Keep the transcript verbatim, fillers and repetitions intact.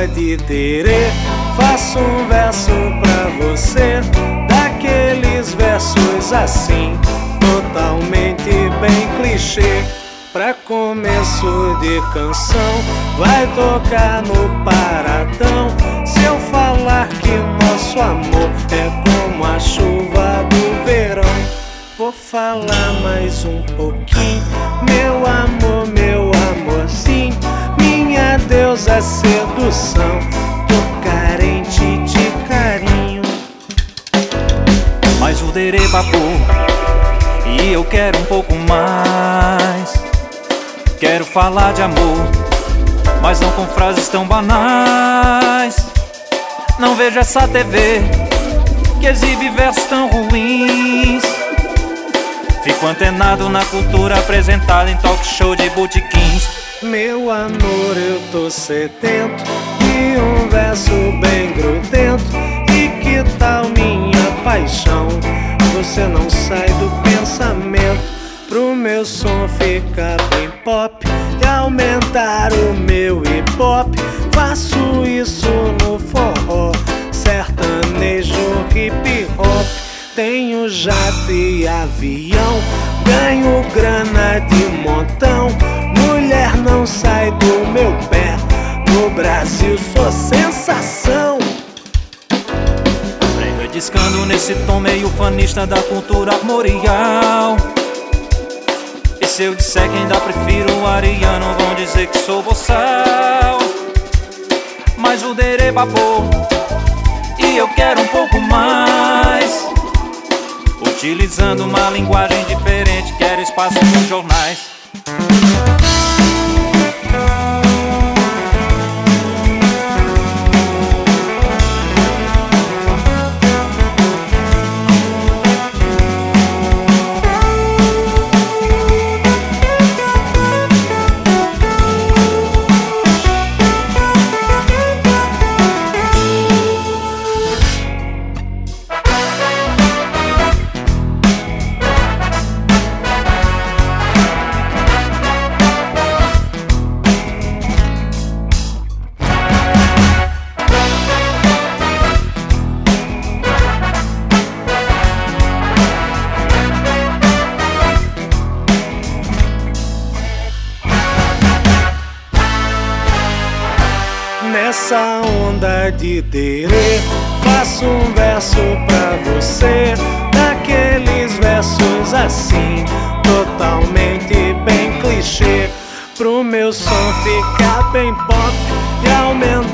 onda de terê, faço um verso pra você, daqueles versos assim, totalmente bem clichê. Pra começo de canção, vai tocar no paradão. Se eu falar que nosso amor é como a chuva do verão, vou falar mais um pouquinho. Meu amor, meu amor, sim, minha deusa sedução, tô carente de carinho. Mas o derê babou e eu quero um pouco mais. Quero falar de amor, mas não com frases tão banais. Não vejo essa T V que exibe versos tão ruins. Fico antenado na cultura apresentada em talk show de botequins. Meu amor, eu tô sedento de um verso bem grudento. E que tal minha paixão? Você não sai do pensamento. Pro meu som ficar bem pop e aumentar o meu hip hop, faço isso no forró, sertanejo, hip hop. Tenho jato e avião, ganho grana de montão. Mulher não sai do meu pé, no Brasil sou sensação. Venho discando nesse tom meio fanista da cultura armorial. E se eu disser que ainda prefiro o ariano, vão dizer que sou boçal. Mas o derê babou e eu quero um pouco mais. Utilizando uma linguagem diferente, quero espaço nos jornais. Nessa onda de terê, faço um verso pra você, daqueles versos assim, totalmente bem clichê. Pro meu som ficar bem pop e aumentar